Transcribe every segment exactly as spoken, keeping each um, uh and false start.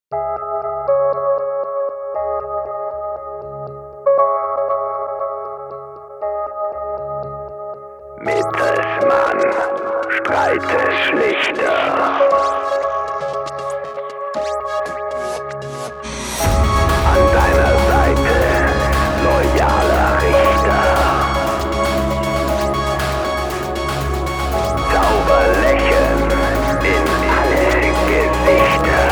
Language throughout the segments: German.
Mittelsmann, streite schlichter. An deiner Seite, loyaler Richter. Zauberlächeln in alle Gesichter.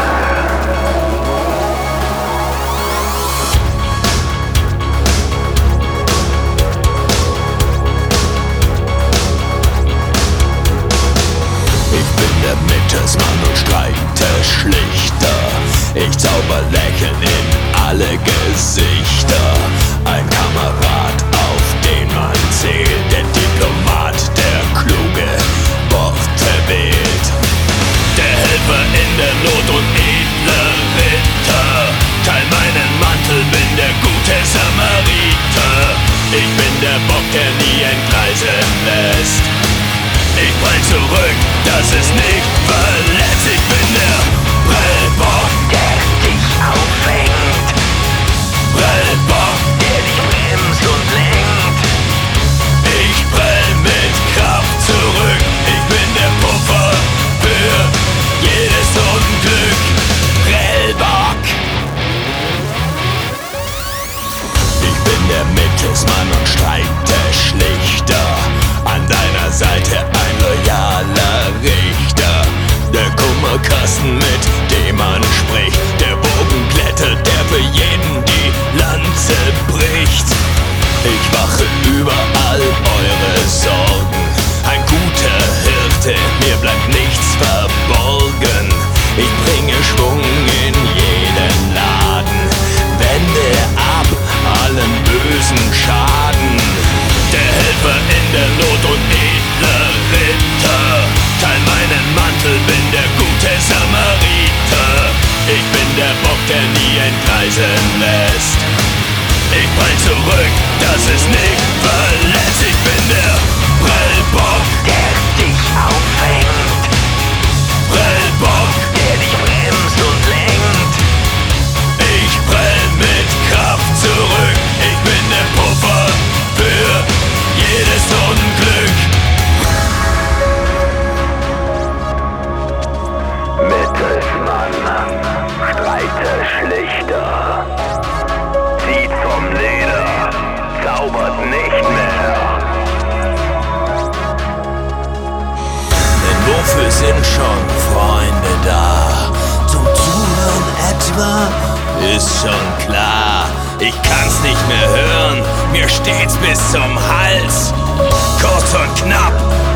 Der Mittelsmann und streite schlichter. Ich zauber Lächeln in alle Gesichter. Ein Kamerad, auf den man zählt. Der Diplomat, der kluge Worte wählt. Der Helfer in der Not und edle Ritter. Teil meinen Mantel, bin der gute Samariter. Ich bin der Bock, der nie entgleisen lässt. Ich prall zurück, das ist nicht verletzt. Ich bin der Prellbock, Der dich auffängt. Prellbock, Der dich bremst und lenkt. ich prell mit Kraft zurück. Ich bin der Puffer für jedes Unglück. Prellbock. Ich bin der Mittelsmann und streite schlichter. An deiner Seite ein loyaler Richter. Der Kummerkasten, mit dem man spricht. Der Bogenglätter, der für jeden die Lanze bricht. Ich wache über all eure Sorgen. Ein guter Hirte, mir bleibt nichts verborgen. Ich bringe Schwung in jeden Laden. Wende ab allen bösen Schaden. Der Helfer in der Not und edle Ritter. Teil meinen Mantel, bin der gute Samariter. Ich bin der Bock, der nie entgleisen lässt. Ich prall zurück, das ist nicht verletzt. Ich bin der Prellbock, Der dich auffängt. Prellbock. Der dich bremst und lenkt. Ich prell mit Kraft zurück. Ich bin der Puffer für jedes Unglück. Mittelsmann, streite schlichter. Zieht vom Leder, zaubert nicht mehr. Denn wofür sind schon Freunde da? Zum Zuhören etwa? Ist schon klar. Ich kann's nicht mehr hören, mir steht's bis zum Hals. Kurz und knapp,